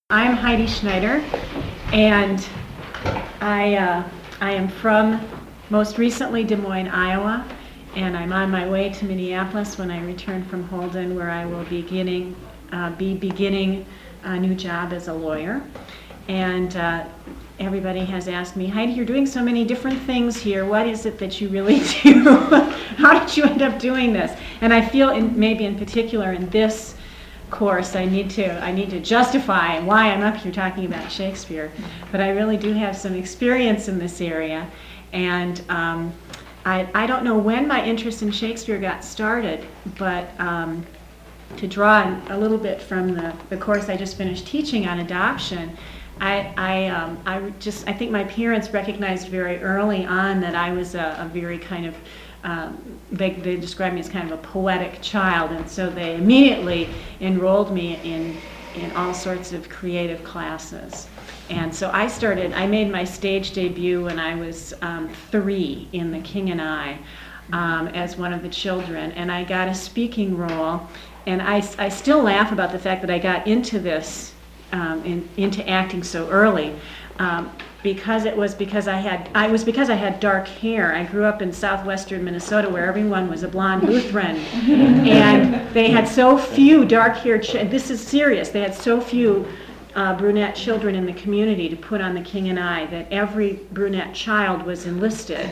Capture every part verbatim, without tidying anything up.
I'm Heidi Schneider, and I, uh, I am from, most recently, Des Moines, Iowa, and I'm on my way to Minneapolis when I return from Holden, where I will beginning, uh, be beginning a new job as a lawyer. And uh, everybody has asked me, Heidi, you're doing so many different things here. What is it that you really do? How did you end up doing this? And I feel, in, maybe in particular in this course, I need to I need to justify why I'm up here talking about Shakespeare. But I really do have some experience in this area, and um, I I don't know when my interest in Shakespeare got started, but um, to draw a little bit from the, the course I just finished teaching on adoption, I I um, I just I think my parents recognized very early on that I was a, a very kind of Um, they, they described me as kind of a poetic child, and so they immediately enrolled me in in all sorts of creative classes. And so I started, I made my stage debut when I was um, three in The King and I um, as one of the children, and I got a speaking role. And I, I still laugh about the fact that I got into this, um, in, into acting so early. Um, because it was because I had I was because I had dark hair. I grew up in southwestern Minnesota where everyone was a blonde Lutheran, and they had so few dark-haired ch- this is serious. They had so few uh, brunette children in the community to put on The King and I that every brunette child was enlisted.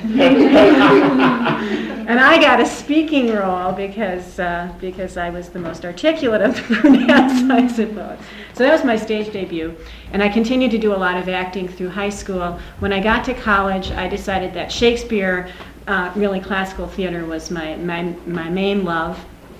And I got a speaking role because uh, because I was the most articulate of the brunettes, I suppose. So that was my stage debut, and I continued to do a lot of acting through high school. When I got to college, I decided that Shakespeare, uh, really classical theater, was my, my, my main love.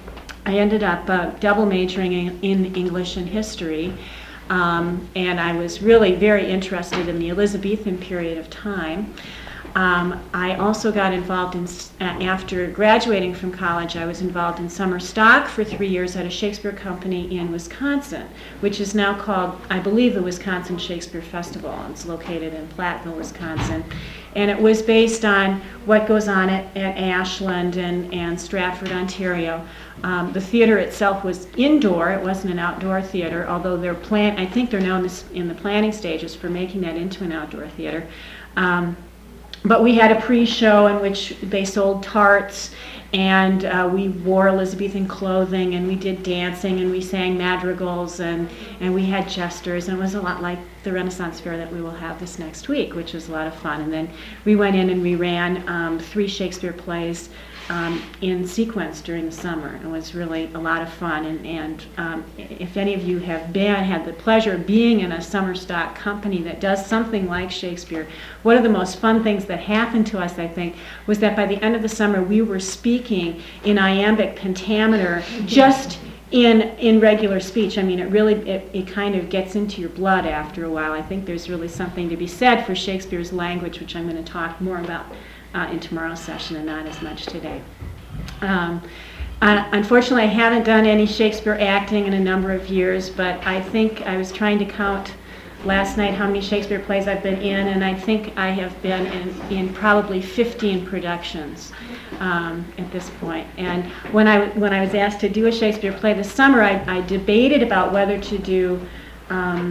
I ended up uh, double majoring in, in English and history, um, and I was really very interested in the Elizabethan period of time. Um, I also got involved in, uh, after graduating from college, I was involved in summer stock for three years at a Shakespeare company in Wisconsin, which is now called, I believe, the Wisconsin Shakespeare Festival. It's located in Platteville, Wisconsin. And it was based on what goes on at, at Ashland and, and Stratford, Ontario. Um, the theater itself was indoor. It wasn't an outdoor theater, although they're plan- I think they're now in, this, in the planning stages for making that into an outdoor theater. Um, But we had a pre-show in which they sold tarts, and uh, we wore Elizabethan clothing, and we did dancing, and we sang madrigals, and, and we had jesters, and it was a lot like the Renaissance Fair that we will have this next week, which was a lot of fun. And then we went in and we ran um, three Shakespeare plays um, in sequence during the summer. It was really a lot of fun, and, and um, if any of you have been, had the pleasure of being in a summer stock company that does something like Shakespeare, one of the most fun things that happened to us, I think, was that by the end of the summer we were speaking in iambic pentameter just in in regular speech. I mean, it really, it, it kind of gets into your blood after a while. I think there's really something to be said for Shakespeare's language, which I'm going to talk more about uh, in tomorrow's session and not as much today. Um, uh, unfortunately, I haven't done any Shakespeare acting in a number of years, but I think I was trying to count last night how many Shakespeare plays I've been in, and I think I have been in, in probably fifteen productions um, at this point. And when I when I was asked to do a Shakespeare play this summer, I, I debated about whether to do um,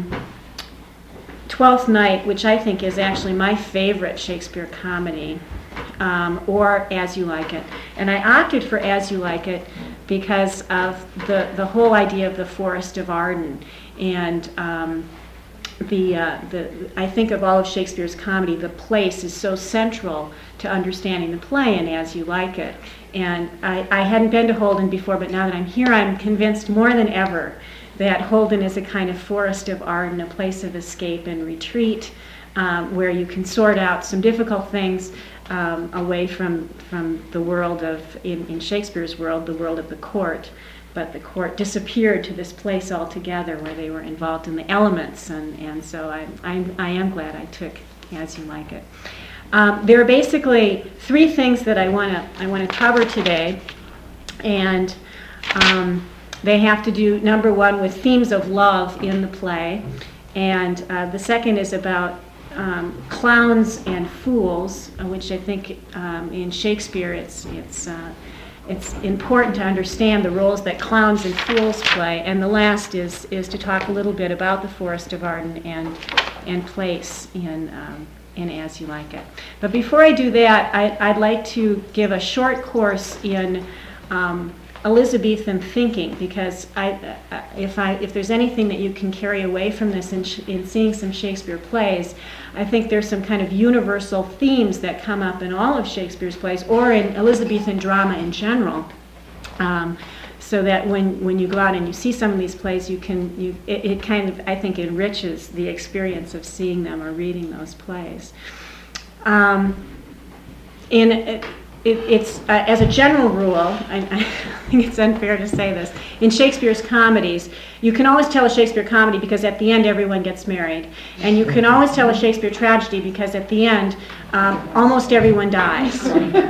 Twelfth Night, which I think is actually my favorite Shakespeare comedy, um, or As You Like It. And I opted for As You Like It because of the, the whole idea of the Forest of Arden. And um, The, uh, the I think of all of Shakespeare's comedy, the place is so central to understanding the play and As You Like It. And I, I hadn't been to Holden before, but now that I'm here, I'm convinced more than ever that Holden is a kind of Forest of Arden, a place of escape and retreat, um, where you can sort out some difficult things um, away from, from the world of, in, in Shakespeare's world, the world of the court. But the court disappeared to this place altogether where they were involved in the elements, and, and so I, I, I am glad I took As You Like It. Um, there are basically three things that I want to I want to cover today, and um, they have to do, number one, with themes of love in the play, and uh, the second is about um, clowns and fools, uh, which I think um, in Shakespeare it's it's. Uh, it's important to understand the roles that clowns and fools play. And the last is is to talk a little bit about the Forest of Arden and and place in um, in As You Like It. But before I do that, I, I'd like to give a short course in um, Elizabethan thinking, because I, uh, if I if there's anything that you can carry away from this in, sh- in seeing some Shakespeare plays, I think there's some kind of universal themes that come up in all of Shakespeare's plays, or in Elizabethan drama in general. Um, so that when, when you go out and you see some of these plays, you can you it, it kind of, I think, enriches the experience of seeing them or reading those plays. Um, in it, it, it's uh, as a general rule, I, I think it's unfair to say this. In Shakespeare's comedies, you can always tell a Shakespeare comedy because at the end everyone gets married, and you can always tell a Shakespeare tragedy because at the end um, almost everyone dies.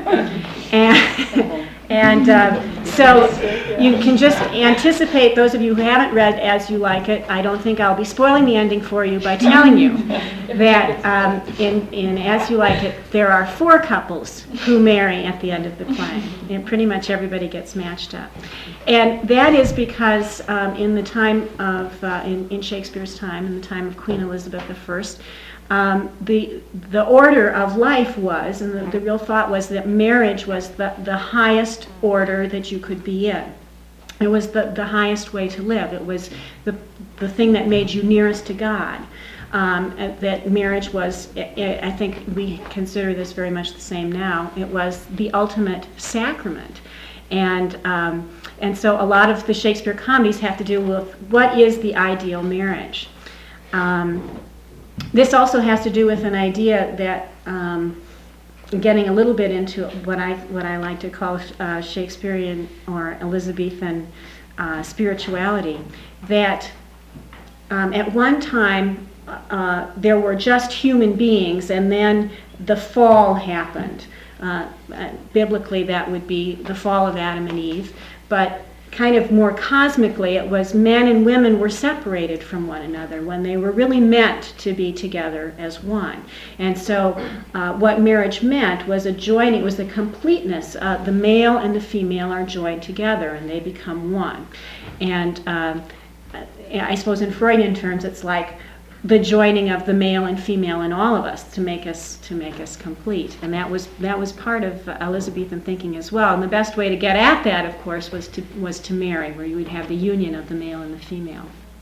and And uh, so you can just anticipate, those of you who haven't read As You Like It, I don't think I'll be spoiling the ending for you by telling you that um, in, in As You Like It, there are four couples who marry at the end of the play. And pretty much everybody gets matched up. And that is because um, in the time of, uh, in, in Shakespeare's time, in the time of Queen Elizabeth the First, Um, the the order of life was, and the, the real thought was that marriage was the, the highest order that you could be in. It was the, the highest way to live. It was the the thing that made you nearest to God. Um, that marriage was, I, I think we consider this very much the same now, it was the ultimate sacrament. And um, and so a lot of the Shakespeare comedies have to do with what is the ideal marriage. Um, This also has to do with an idea that, um, getting a little bit into what I what I like to call uh, Shakespearean or Elizabethan uh, spirituality, that um, at one time uh, there were just human beings, and then the fall happened. Uh, uh, biblically, that would be the fall of Adam and Eve, but kind of more cosmically, it was men and women were separated from one another when they were really meant to be together as one. And so uh, what marriage meant was a joining, it was the completeness. Uh, the male and the female are joined together and they become one. And uh, I suppose in Freudian terms, it's like the joining of the male and female in all of us to make us to make us complete, and that was that was part of uh, Elizabethan thinking as well. And the best way to get at that, of course, was to was to marry, where you would have the union of the male and the female.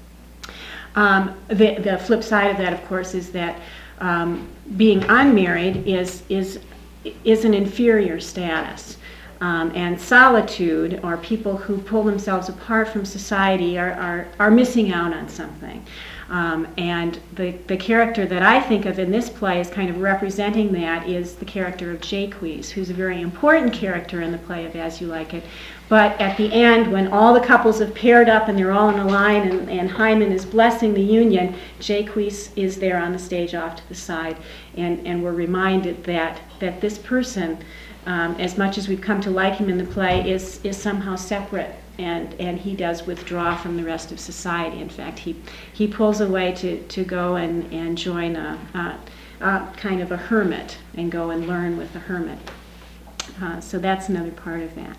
Um, the the flip side of that, of course, is that um, being unmarried is is is an inferior status. Um, and solitude, or people who pull themselves apart from society, are are, are missing out on something. Um, and the, the character that I think of in this play as kind of representing that is the character of Jaques, who's a very important character in the play of As You Like It. But at the end, when all the couples have paired up and they're all in a line and, and Hymen is blessing the union, Jaques is there on the stage off to the side. And, and we're reminded that, that this person, um, as much as we've come to like him in the play, is, is somehow separate. And, and he does withdraw from the rest of society. In fact, he he pulls away to, to go and, and join a, a, a kind of a hermit and go and learn with a hermit. Uh, so that's another part of that.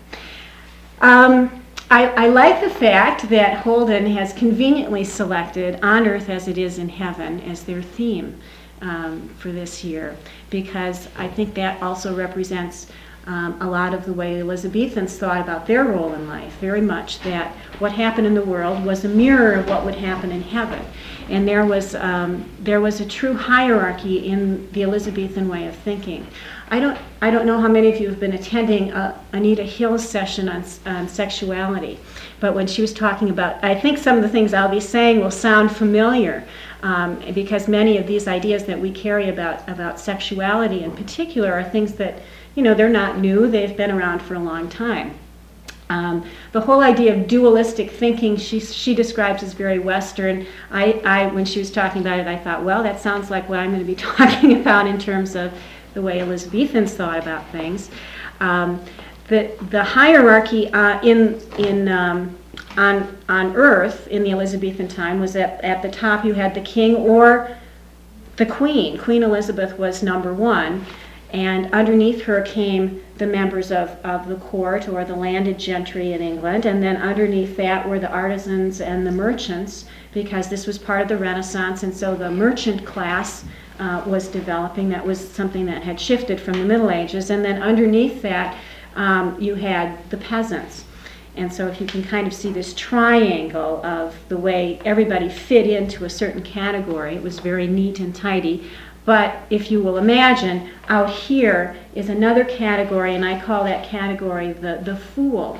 Um, I, I like the fact that Holden has conveniently selected On Earth as It Is in Heaven as their theme um, for this year, because I think that also represents Um, a lot of the way Elizabethans thought about their role in life, very much that what happened in the world was a mirror of what would happen in heaven. And there was um, there was a true hierarchy in the Elizabethan way of thinking. I don't I don't know how many of you have been attending uh, Anita Hill's session on, on sexuality, but when she was talking about, I think some of the things I'll be saying will sound familiar, um, because many of these ideas that we carry about, about sexuality in particular are things that, you know, they're not new, they've been around for a long time. Um, the whole idea of dualistic thinking, she she describes as very Western. I, I, when she was talking about it, I thought, well, that sounds like what I'm going to be talking about in terms of the way Elizabethans thought about things. Um, the the hierarchy uh, in in um, on on Earth in the Elizabethan time was that at the top you had the king or the queen. Queen Elizabeth was number one. And underneath her came the members of, of the court or the landed gentry in England, and then underneath that were the artisans and the merchants, because this was part of the Renaissance, and so the merchant class uh, was developing. That was something that had shifted from the Middle Ages. And then underneath that, um, you had the peasants. And so if you can kind of see this triangle of the way everybody fit into a certain category, it was very neat and tidy. But if you will imagine, out here is another category, and I call that category the, the fool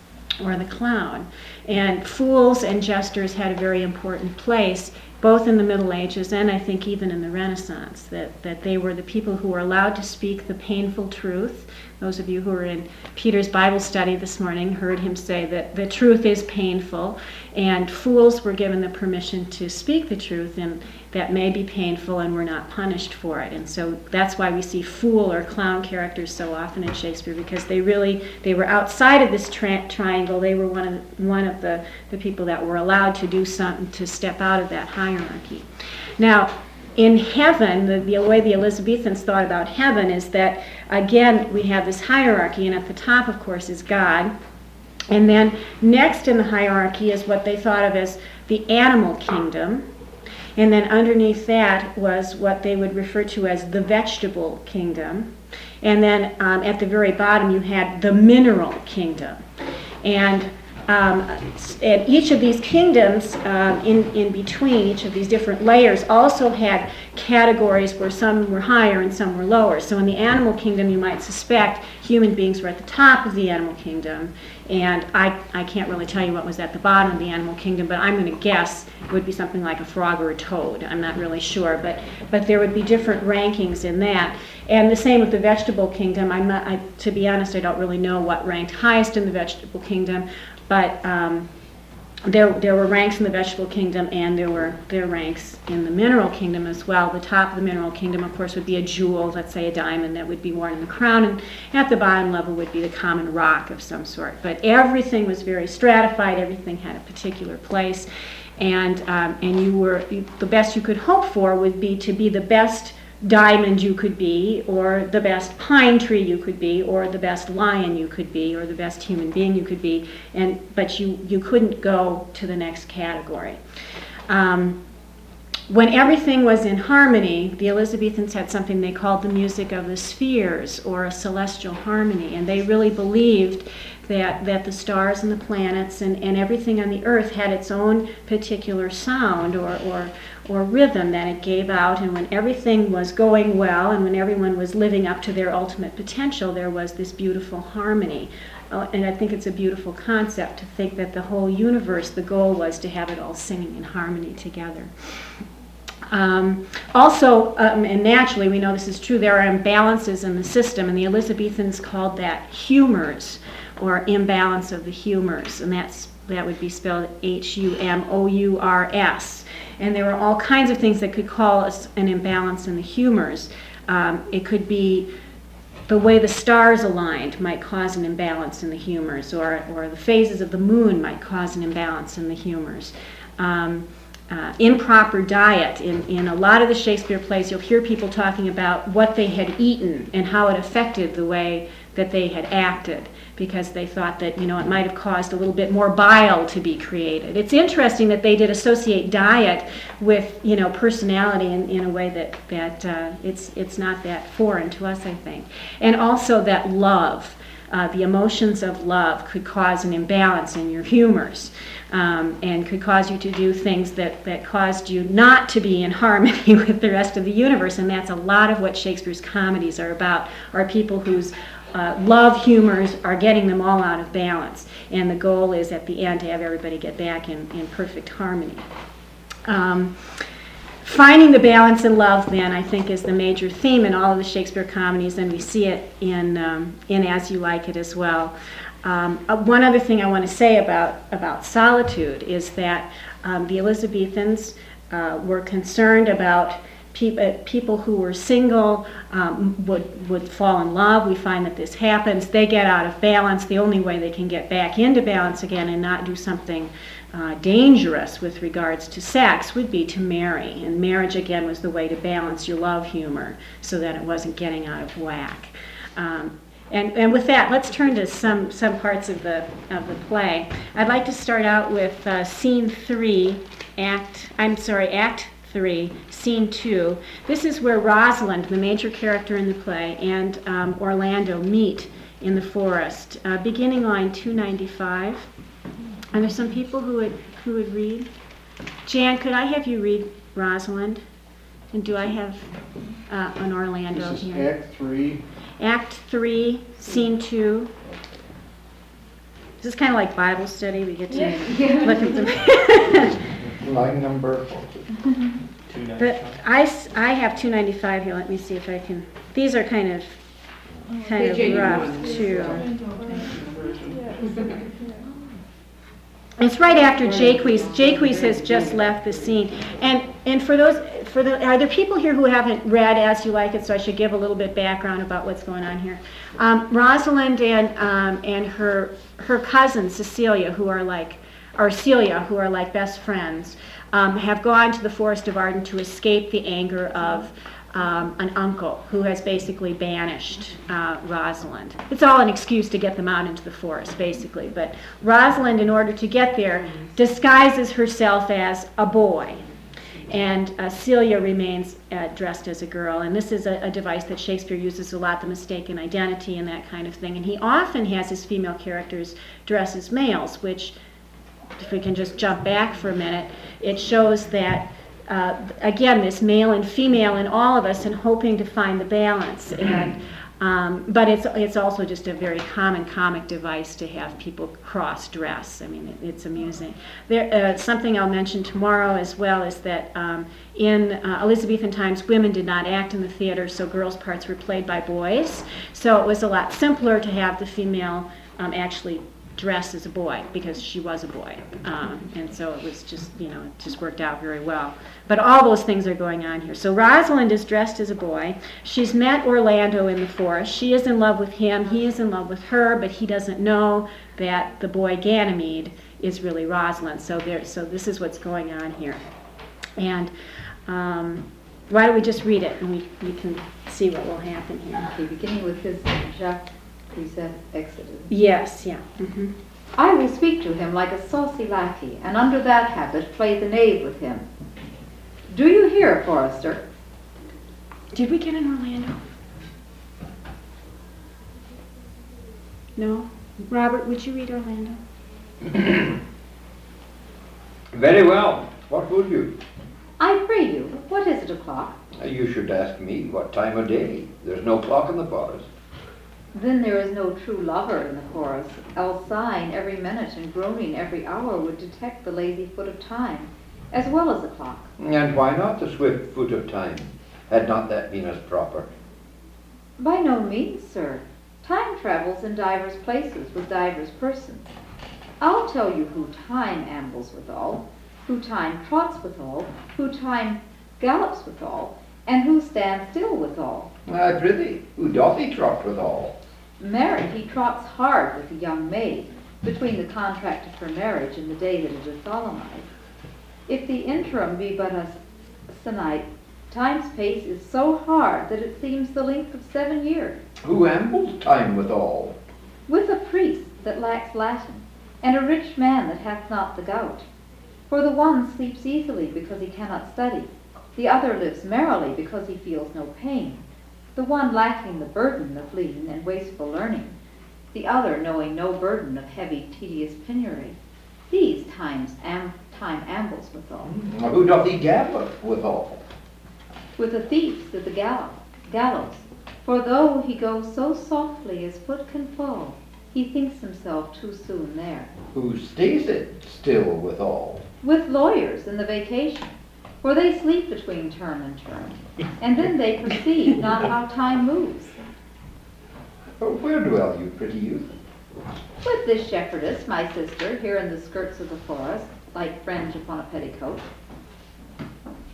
or the clown. And fools and jesters had a very important place, both in the Middle Ages and I think even in the Renaissance, that, that they were the people who were allowed to speak the painful truth. Those of you who were in Peter's Bible study this morning heard him say that the truth is painful, and fools were given the permission to speak the truth, and that may be painful and were not punished for it. And so that's why we see fool or clown characters so often in Shakespeare, because they really, they were outside of this tri- triangle. They were one of, the, one of the, the people that were allowed to do something, to step out of that hierarchy. Now, in heaven, the, the way the Elizabethans thought about heaven is that, again, we have this hierarchy, and at the top, of course, is God. And then next in the hierarchy is what they thought of as the animal kingdom. And then underneath that was what they would refer to as the vegetable kingdom. And then um, at the very bottom, you had the mineral kingdom. And Um, and each of these kingdoms, um, in, in between each of these different layers, also had categories where some were higher and some were lower. So in the animal kingdom, you might suspect human beings were at the top of the animal kingdom, and I, I can't really tell you what was at the bottom of the animal kingdom, but I'm going to guess it would be something like a frog or a toad. I'm not really sure, but, but there would be different rankings in that. And the same with the vegetable kingdom. I'm not, I, to be honest, I don't really know what ranked highest in the vegetable kingdom. But um, there, there were ranks in the vegetable kingdom, and there were there ranks in the mineral kingdom as well. The top of the mineral kingdom, of course, would be a jewel, let's say a diamond, that would be worn in the crown, and at the bottom level would be the common rock of some sort. But everything was very stratified. Everything had a particular place, and um, and you were you, the best you could hope for would be to be the best diamond you could be, or the best pine tree you could be, or the best lion you could be, or the best human being you could be, and but you, you couldn't go to the next category. Um, when everything was in harmony, the Elizabethans had something they called the music of the spheres, or a celestial harmony, and they really believed that, that the stars and the planets and, and everything on the earth had its own particular sound or, or or rhythm that it gave out, and when everything was going well and when everyone was living up to their ultimate potential, there was this beautiful harmony. Uh, and I think it's a beautiful concept to think that the whole universe, the goal was to have it all singing in harmony together. Um, also, um, and naturally, we know this is true, there are imbalances in the system, and the Elizabethans called that humors, or imbalance of the humors, and that's that would be spelled H U M O U R S. And there were all kinds of things that could cause an imbalance in the humors. Um, it could be the way the stars aligned might cause an imbalance in the humors, or, or the phases of the moon might cause an imbalance in the humors. Um, uh, improper diet. In, in a lot of the Shakespeare plays, you'll hear people talking about what they had eaten and how it affected the way that they had acted, because they thought that, you know, it might have caused a little bit more bile to be created. It's interesting that they did associate diet with, you know, personality in, in a way that, that uh, it's, it's not that foreign to us, I think. And also that love, uh, the emotions of love could cause an imbalance in your humors, um, and could cause you to do things that, that caused you not to be in harmony with the rest of the universe. And that's a lot of what Shakespeare's comedies are about, are people whose Uh, love humors are getting them all out of balance, and the goal is at the end to have everybody get back in, in perfect harmony. Um, finding the balance in love, then, I think is the major theme in all of the Shakespeare comedies, and we see it in um, in As You Like It as well. Um, uh, one other thing I want to say about, about solitude is that um, the Elizabethans uh, were concerned about Pe- uh, people who were single um, would, would fall in love. We find that this happens. They get out of balance. The only way they can get back into balance again and not do something uh, dangerous with regards to sex would be to marry. And marriage, again, was the way to balance your love humor so that it wasn't getting out of whack. Um, and, and with that, let's turn to some, some parts of the, of the play. I'd like to start out with uh, scene three, act, I'm sorry, act three, scene two. This is where Rosalind, the major character in the play, and um, Orlando meet in the forest. Uh, beginning line two ninety-five. Are there some people who would who would read? Jan, could I have you read Rosalind? And do I have uh, an Orlando This is here? Act three. Act three, scene two. This is kind of like Bible study. We get to Yeah. look at the. Line number. But I, s- I have two ninety-five here. Let me see if I can. These are kind of kind of rough too. It's right after Jaques. Jaques has just left the scene, and and for those for the are there people here who haven't read As You Like It? So I should give a little bit background about what's going on here. Um, Rosalind and um, and her her cousin Cecilia, who are like or Celia, who are like best friends, um, have gone to the Forest of Arden to escape the anger of um, an uncle who has basically banished uh, Rosalind. It's all an excuse to get them out into the forest, basically. But Rosalind, in order to get there, disguises herself as a boy. And uh, Celia remains uh, dressed as a girl. And this is a, a device that Shakespeare uses a lot, the mistaken identity and that kind of thing. And he often has his female characters dress as males, which, if we can just jump back for a minute, it shows that, uh, again, this male and female in all of us and hoping to find the balance. And um, but it's it's also just a very common comic device to have people cross-dress. I mean, it, it's amusing. There, uh, something I'll mention tomorrow as well is that um, in uh, Elizabethan times, women did not act in the theater, so girls' parts were played by boys. So it was a lot simpler to have the female um, actually dress as a boy because she was a boy, um, and so it was just, you know, it just worked out very well. But all those things are going on here. So Rosalind is dressed as a boy. She's met Orlando in the forest. She is in love with him. He is in love with her, but he doesn't know that the boy Ganymede is really Rosalind. So there, so this is what's going on here. And um, why don't we just read it and we, we can see what will happen here. Okay, beginning with his Jacques Present Exodus. Yes, yeah. Mm-hmm. I will speak to him like a saucy lackey, and under that habit play the knave with him. Do you hear, Forester? Did we get an Orlando? No? Robert, would you read Orlando? Very well. What would you? I pray you, what is it o'clock? You should ask me what time of day. There's no clock in the forest. Then there is no true lover in the chorus, else sighing every minute and groaning every hour would detect the lazy foot of time, as well as the clock. And why not the swift foot of time? Had not that been as proper? By no means, sir. Time travels in divers places with divers persons. I'll tell you who time ambles withal, who time trots withal, who time gallops withal, and who stands still withal. I prithee, who doth he trot withal? Marry, he trots hard with a young maid, between the contract of her marriage and the day that it is solemnized. If the interim be but a sennight, time's pace is so hard that it seems the length of seven years. Who ambles time withal? With a priest that lacks Latin, and a rich man that hath not the gout. For the one sleeps easily because he cannot study, the other lives merrily because he feels no pain, the one lacking the burden of lean and wasteful learning, the other knowing no burden of heavy, tedious penury. These times am, time ambles withal. Who doth he gallop withal? With the thieves at the gall- gallows, for though he goes so softly as foot can fall, he thinks himself too soon there. Who stays it still withal? With lawyers in the vacation, for they sleep between term and term, and then they perceive not how time moves. Oh, where dwell you, pretty youth? With this shepherdess, my sister, here in the skirts of the forest, like fringe upon a petticoat.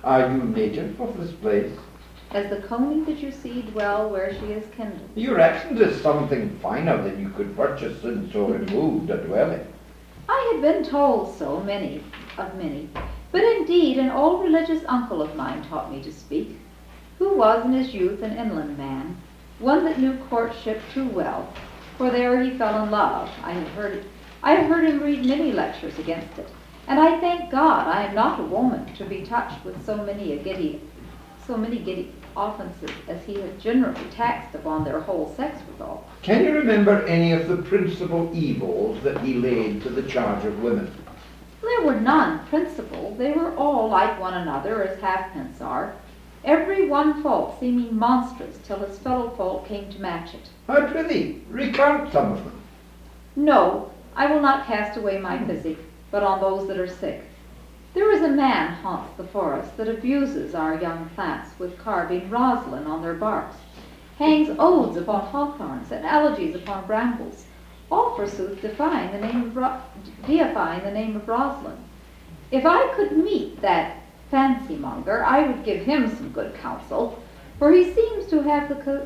Are you native of this place? As the coney that you see dwell where she is kindled. Your accent is something finer than you could purchase and so remove a dwelling. I had been told so, many of many, but indeed an old religious uncle of mine taught me to speak, who was in his youth an inland man, one that knew courtship too well, for there he fell in love. I have heard, I have heard him read many lectures against it, and I thank God I am not a woman to be touched with so many a giddy, so many giddy offences as he had generally taxed upon their whole sex withal. Can you remember any of the principal evils that he laid to the charge of women? There were none principal. They were all like one another, as halfpence are, every one fault seeming monstrous till his fellow folk came to match it. I prithee, recount some of them. No, I will not cast away my physic, but on those that are sick. There is a man haunts the forest that abuses our young plants with carving roslin on their barks, hangs odes upon hawthorns and elegies upon brambles, all forsooth defying the name of Ro- deifying the name of roslin. If I could meet that fancy monger, I would give him some good counsel, for he seems to have the co-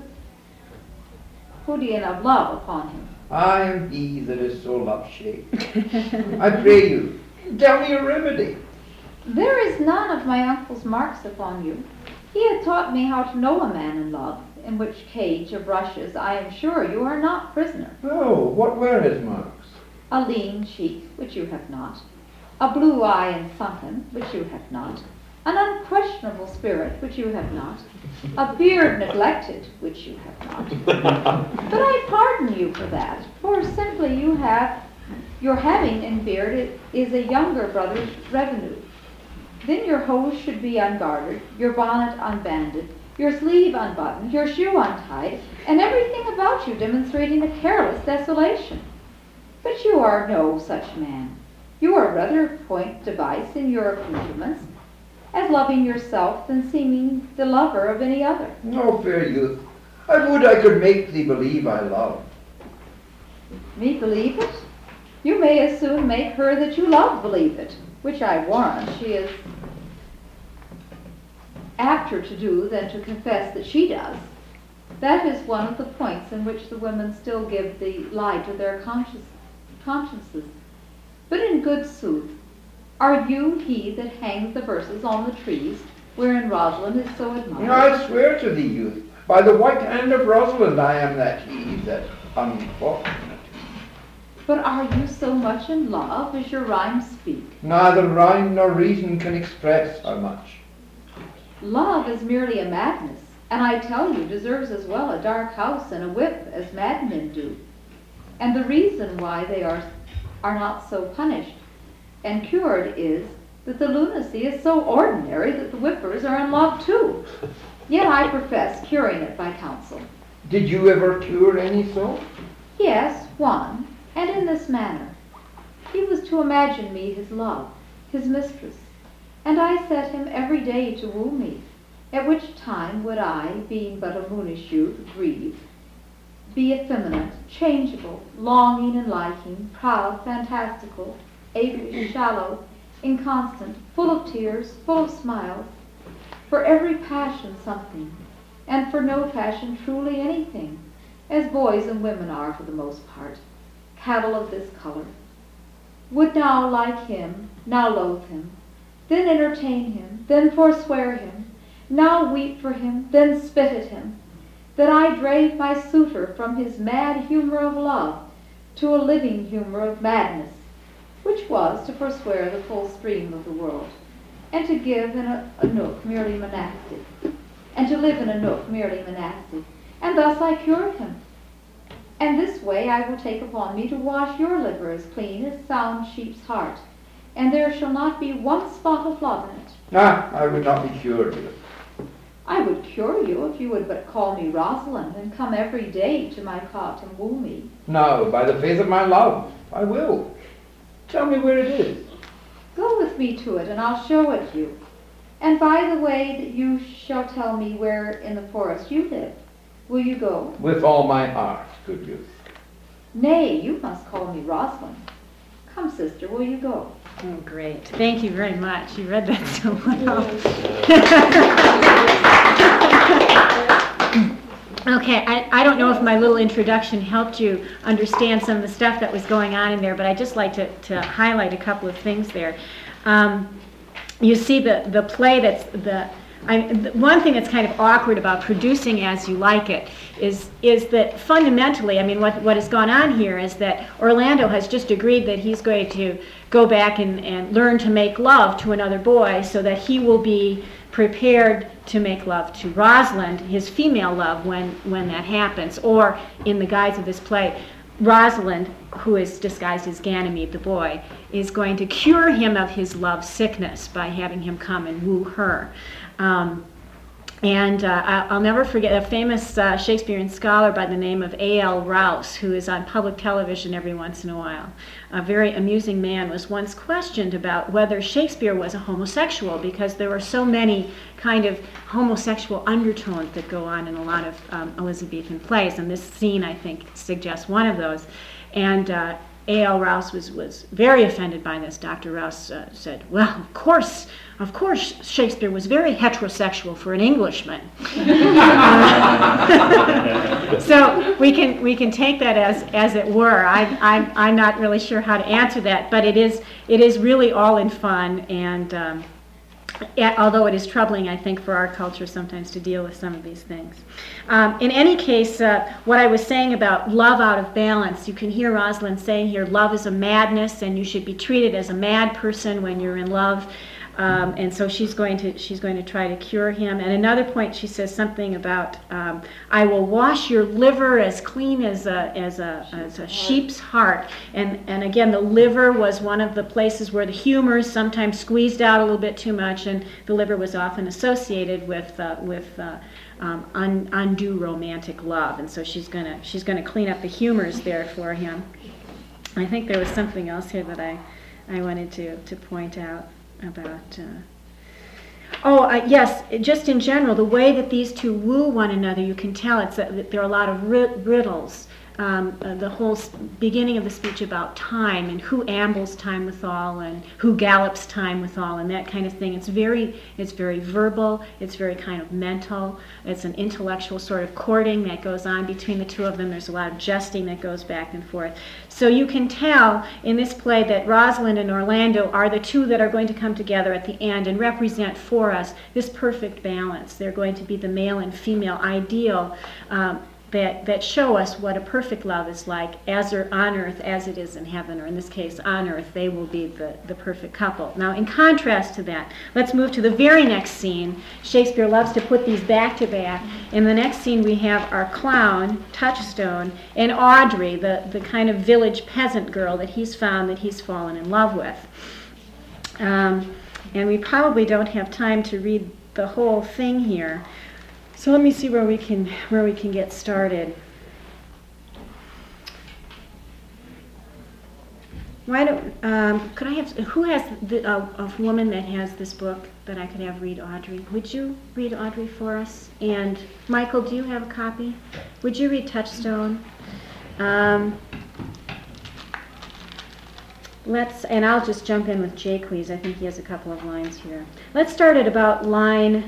codion of love upon him. I am he that is so love-shaped. I pray you, tell me a remedy. There is none of my uncle's marks upon you. He had taught me how to know a man in love, in which cage of rushes I am sure you are not prisoner. Oh, what were his marks? A lean cheek, which you have not, a blue eye and sunken, which you have not, an unquestionable spirit, which you have not, a beard neglected, which you have not. But I pardon you for that, for simply you have, your having in beard is a younger brother's revenue. Then your hose should be unguarded, your bonnet unbanded, your sleeve unbuttoned, your shoe untied, and everything about you demonstrating a careless desolation. But you are no such man. You are rather point device in your accoutrements, as loving yourself than seeming the lover of any other. No, fair youth, I would I could make thee believe I love. Me believe it? You may as soon make her that you love believe it, which I warrant she is apter to do than to confess that she does. That is one of the points in which the women still give the lie to their conscience, consciences. But in good sooth, are you he that hangs the verses on the trees, wherein Rosalind is so admired? I swear to thee, youth, by the white hand of Rosalind, I am that he, that unfortunate. But are you so much in love as your rhymes speak? Neither rhyme nor reason can express how much. Love is merely a madness, and I tell you deserves as well a dark house and a whip as madmen do. And the reason why they are, are not so punished and cured is that the lunacy is so ordinary that the whippers are in love too. Yet I profess curing it by counsel. Did you ever cure any so? Yes, one, and in this manner. He was to imagine me his love, his mistress, and I set him every day to woo me, at which time would I, being but a moonish youth, grieve, be effeminate, changeable, longing and liking, proud, fantastical, avish, shallow, inconstant, full of tears, full of smiles, for every passion something, and for no passion truly anything, as boys and women are for the most part, cattle of this color. Would now like him, now loathe him, then entertain him, then forswear him, now weep for him, then spit at him, that I drave my suitor from his mad humor of love to a living humor of madness, which was to forswear the full stream of the world, and to give in a, a nook merely monastic, and to live in a nook merely monastic, and thus I cured him. And this way I will take upon me to wash your liver as clean as sound sheep's heart, and there shall not be one spot of love in it. Ah, I would not be cured. I would cure you if you would but call me Rosalind and come every day to my cot and woo me. No, by the faith of my love, I will. Tell me where it is. Go with me to it, and I'll show it you. And by the way that you shall tell me where in the forest you live. Will you go? With all my heart, good youth. Nay, you must call me Rosalind. Come, sister, will you go? Oh, great. Thank you very much. You read that so well. Okay, I, I don't know if my little introduction helped you understand some of the stuff that was going on in there, but I'd just like to, to highlight a couple of things there. Um, you see the, the play that's the, I, the one thing that's kind of awkward about producing As You Like It is is that fundamentally, I mean, what, what has gone on here is that Orlando has just agreed that he's going to go back and, and learn to make love to another boy so that he will be prepared to make love to Rosalind, his female love, when, when that happens. Or, in the guise of this play, Rosalind, who is disguised as Ganymede, the boy, is going to cure him of his love sickness by having him come and woo her. Um, and uh, I- I'll never forget a famous uh, Shakespearean scholar by the name of A L Rouse, who is on public television every once in a while. A very amusing man, was once questioned about whether Shakespeare was a homosexual, because there were so many kind of homosexual undertones that go on in a lot of um, Elizabethan plays, and this scene, I think, suggests one of those. And uh, A L Rouse was, was very offended by this. Doctor Rouse uh, said, well, of course, of course, Shakespeare was very heterosexual for an Englishman. Uh, so we can we can take that as as it were. I, I'm I'm not really sure how to answer that, but it is it is really all in fun, and um, yeah, although it is troubling, I think, for our culture sometimes to deal with some of these things. Um, in any case, uh, what I was saying about love out of balance, you can hear Rosalind saying here, love is a madness, and you should be treated as a mad person when you're in love. Um, and so she's going to she's going to try to cure him. And another point, she says something about, um, "I will wash your liver as clean as a as a as a sheep's heart." And and again, the liver was one of the places where the humors sometimes squeezed out a little bit too much, and the liver was often associated with uh, with uh, um, un, undue romantic love. And so she's gonna she's gonna clean up the humors there for him. I think there was something else here that I I wanted to to point out about uh, oh uh, yes, just in general, the way that these two woo one another, you can tell it's a, that there are a lot of riddles. Um, uh, the whole s- beginning of the speech about time and who ambles time withal and who gallops time withal and that kind of thing. It's very, it's very verbal. It's very kind of mental. It's an intellectual sort of courting that goes on between the two of them. There's a lot of jesting that goes back and forth. So you can tell in this play that Rosalind and Orlando are the two that are going to come together at the end and represent for us this perfect balance. They're going to be the male and female ideal um, that that show us what a perfect love is like as or on earth as it is in heaven, or in this case on earth. They will be the, the perfect couple. Now, in contrast to that, let's move to the very next scene. Shakespeare loves to put these back to back. In the next scene, we have our clown, Touchstone, and Audrey, the, the kind of village peasant girl that he's found, that he's fallen in love with. Um, and we probably don't have time to read the whole thing here. So let me see where we can where we can get started. Why don't um, could I have who has the, uh, a woman that has this book that I could have read Audrey? Would you read Audrey for us? And Michael, do you have a copy? Would you read Touchstone? Um, let's and I'll just jump in with Jaques. I think he has a couple of lines here. Let's start at about line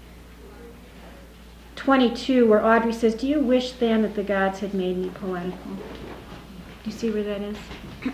twenty-two, where Audrey says, "Do you wish then that the gods had made me poetical?" Do you see where that is?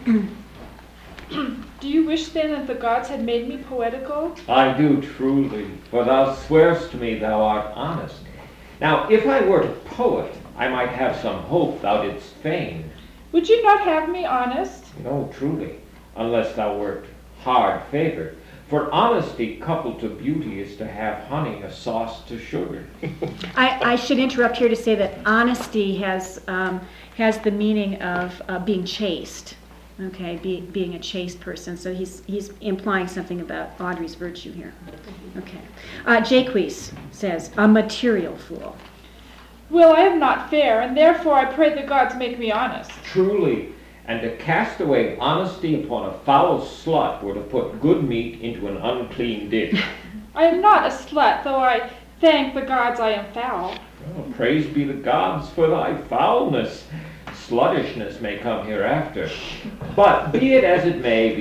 Do you wish then that the gods had made me poetical? I do truly, for thou swearest to me thou art honest. Now, if I were a poet, I might have some hope thou didst feign. Would you not have me honest? No, truly, unless thou wert hard favored. For honesty coupled to beauty is to have honey a sauce to sugar. I, I should interrupt here to say that honesty has um, has the meaning of uh, being chaste. Okay, be, being a chaste person. So he's he's implying something about Audrey's virtue here. Okay, uh, Jaques says, "A material fool." Well, I am not fair, and therefore I pray the gods make me honest. Truly, and to cast away honesty upon a foul slut were to put good meat into an unclean dish. I am not a slut, though I thank the gods I am foul. Well, praise be the gods for thy foulness. Sluttishness may come hereafter. But be it as it may be,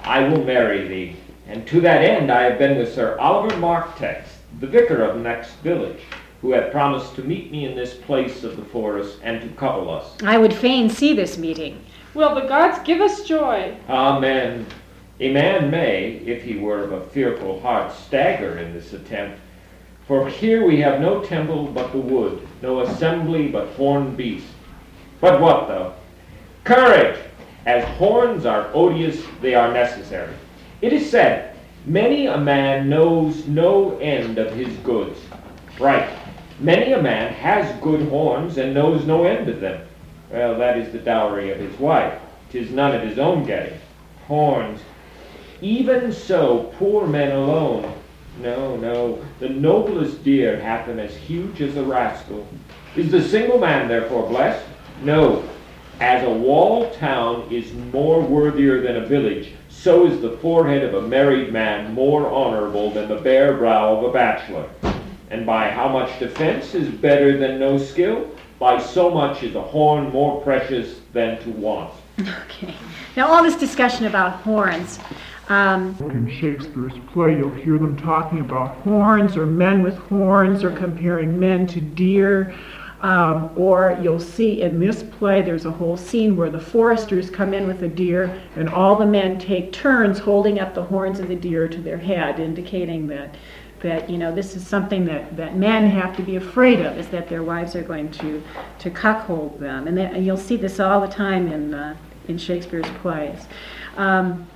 I will marry thee. And to that end I have been with Sir Oliver Martex, the vicar of the next village, who hath promised to meet me in this place of the forest and to couple us. I would fain see this meeting. Will the gods give us joy? Amen. A man may, if he were of a fearful heart, stagger in this attempt. For here we have no temple but the wood, no assembly but horned beasts. But what though? Courage! As horns are odious, they are necessary. It is said, many a man knows no end of his goods. Right. Many a man has good horns and knows no end of them. Well, that is the dowry of his wife. 'Tis none of his own getting. Horns. Even so, poor men alone. No, no, the noblest deer hath them as huge as a rascal. Is the single man therefore blessed? No. As a walled town is more worthier than a village, so is the forehead of a married man more honorable than the bare brow of a bachelor. And by how much defense is better than no skill? By so much is a horn more precious than to want. Okay. Now all this discussion about horns. Um, In Shakespeare's play, you'll hear them talking about horns or men with horns or comparing men to deer. Um, or you'll see in this play, there's a whole scene where the foresters come in with a deer and all the men take turns holding up the horns of the deer to their head, indicating that, that you know, this is something that, that men have to be afraid of, is that their wives are going to, to cuckold them. And, that, and you'll see this all the time in, uh, in Shakespeare's plays. Um,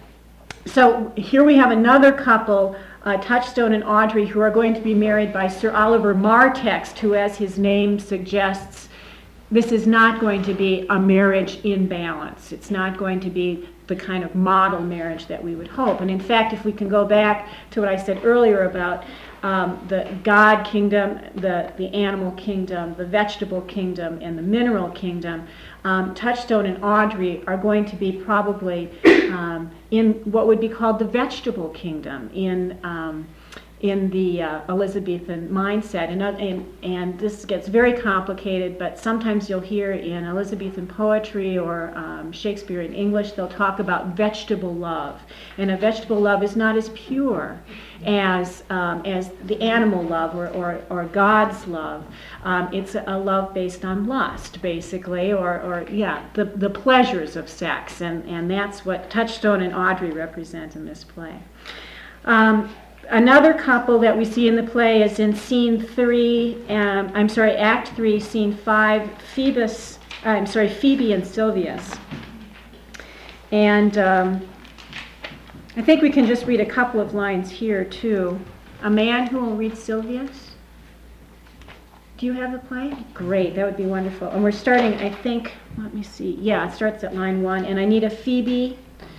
So here we have another couple, uh, Touchstone and Audrey, who are going to be married by Sir Oliver Martext, who, as his name suggests, this is not going to be a marriage in balance. It's not going to be the kind of model marriage that we would hope. And in fact, if we can go back to what I said earlier about um, the God kingdom, the, the animal kingdom, the vegetable kingdom, and the mineral kingdom, um, Touchstone and Audrey are going to be probably um, in what would be called the vegetable kingdom in um, in the uh, Elizabethan mindset. And, uh, and, and this gets very complicated, but sometimes you'll hear in Elizabethan poetry or um, Shakespeare in English, they'll talk about vegetable love. And a vegetable love is not as pure as um, as the animal love or, or, or God's love. Um, it's a love based on lust, basically, or, or yeah, the, the pleasures of sex. And, and that's what Touchstone and Audrey represent in this play. Um, Another couple that we see in the play is in scene three, um, I'm sorry, act three, scene five, Phoebus, uh, I'm sorry, Phoebe and Sylvius. And um, I think we can just read a couple of lines here too. A man who will read Sylvius. Do you have the play? Great, that would be wonderful. And we're starting, I think, let me see, yeah, it starts at line one, and I need a Phoebe.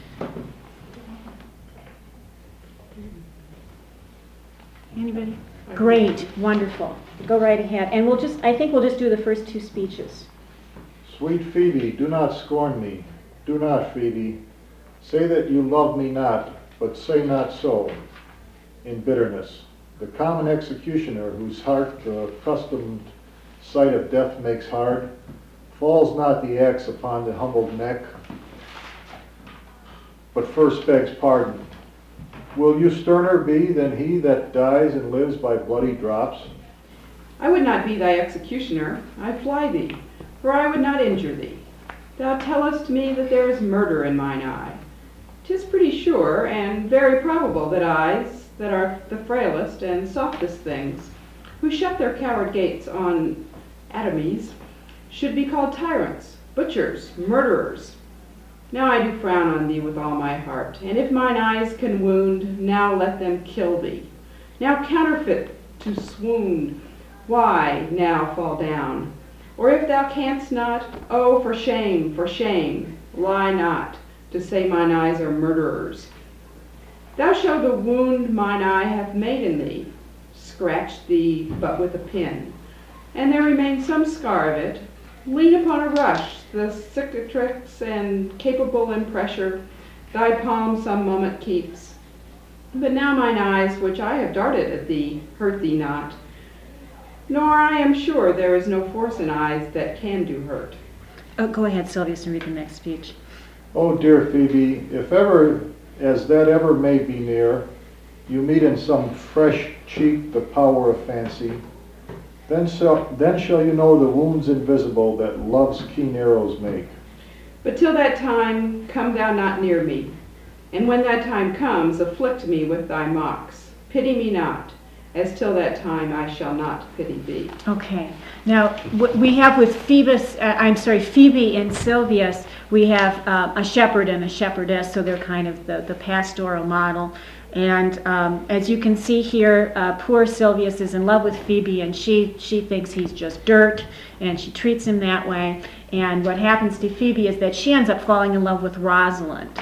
Anybody? Great, wonderful. Go right ahead. And we'll just, I think we'll just do the first two speeches. Sweet Phoebe, do not scorn me. Do not, Phoebe. Say that you love me not, but say not so in bitterness. The common executioner, whose heart the accustomed sight of death makes hard, falls not the axe upon the humbled neck, but first begs pardon. Will you sterner be than he that dies and lives by bloody drops? I would not be thy executioner, I fly thee, for I would not injure thee. Thou tellest me that there is murder in mine eye. 'Tis pretty sure and very probable that eyes that are the frailest and softest things, who shut their coward gates on atomies, should be called tyrants, butchers, murderers. Now I do frown on thee with all my heart, and if mine eyes can wound, now let them kill thee. Now counterfeit to swoon, why now fall down? Or if thou canst not, oh, for shame, for shame, lie not, to say mine eyes are murderers. Thou shalt the wound mine eye hath made in thee, scratched thee but with a pin, and there remains some scar of it. Lean upon a rush, the cicatrix and capable in pressure, thy palm some moment keeps. But now mine eyes, which I have darted at thee, hurt thee not, nor I am sure there is no force in eyes that can do hurt. Oh, go ahead, Sylvius, and read the next speech. Oh, dear Phoebe, if ever as that ever may be near, you meet in some fresh cheek the power of fancy, then shall, then shall you know the wounds invisible that love's keen arrows make. But till that time, come thou not near me. And when that time comes, afflict me with thy mocks. Pity me not, as till that time I shall not pity thee. Okay. Now, what we have with Phoebus, uh, I'm sorry, Phoebe and Sylvius, we have uh, a shepherd and a shepherdess, so they're kind of the, the pastoral model. And um, as you can see here, uh, poor Sylvius is in love with Phoebe, and she, she thinks he's just dirt, and she treats him that way. And what happens to Phoebe is that she ends up falling in love with Rosalind.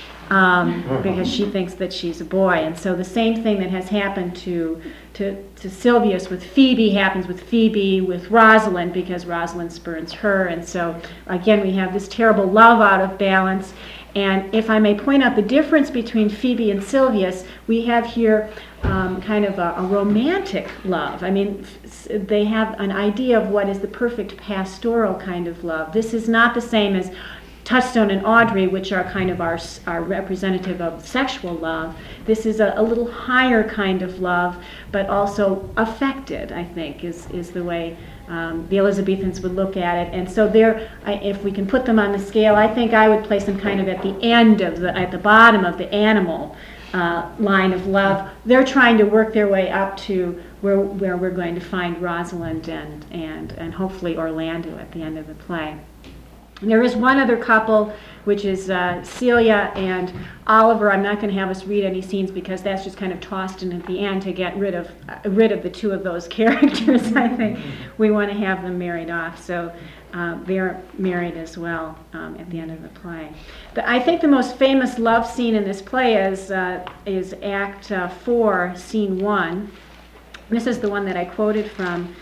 Um, because she thinks that she's a boy. And so the same thing that has happened to, to, to Sylvius with Phoebe happens with Phoebe with Rosalind, because Rosalind spurns her. And so again, we have this terrible love out of balance. And if I may point out the difference between Phoebe and Sylvius, we have here um, kind of a, a romantic love. I mean, f- they have an idea of what is the perfect pastoral kind of love. This is not the same as Touchstone and Audrey, which are kind of our, our representative of sexual love. This is a, a little higher kind of love, but also affected, I think, is, is the way um, the Elizabethans would look at it. And so there, I, if we can put them on the scale, I think I would place them kind of at the end of the, at the bottom of the animal uh, line of love. They're trying to work their way up to where, where we're going to find Rosalind and, and, and hopefully Orlando at the end of the play. There is one other couple, which is uh, Celia and Oliver. I'm not going to have us read any scenes because that's just kind of tossed in at the end to get rid of uh, rid of the two of those characters. I think we want to have them married off, so uh, they're married as well um, at the end of the play. But I think the most famous love scene in this play is uh, is Act uh, Four, Scene One. This is the one that I quoted from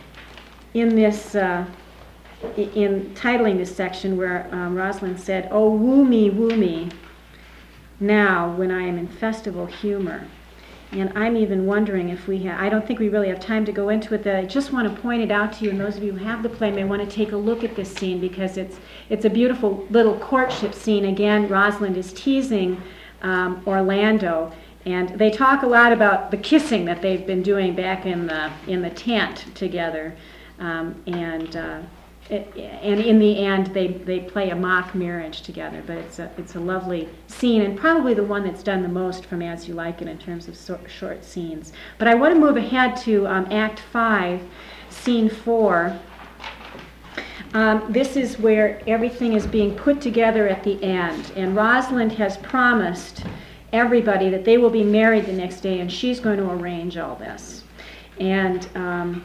in this. Uh, in titling this section, where um, Rosalind said, "Oh, woo me, woo me, now when I am in festival humor." And I'm even wondering if we have, I don't think we really have time to go into it, that I just want to point it out to you, and those of you who have the play may want to take a look at this scene, because it's it's a beautiful little courtship scene. Again, Rosalind is teasing um, Orlando, and they talk a lot about the kissing that they've been doing back in the in the tent together, um, and uh, It, and in the end, they, they play a mock marriage together. But it's a it's a lovely scene, and probably the one that's done the most from As You Like It in terms of so, short scenes. But I want to move ahead to um, Act Five, Scene Four. Um, this is where everything is being put together at the end, and Rosalind has promised everybody that they will be married the next day, and she's going to arrange all this. And um,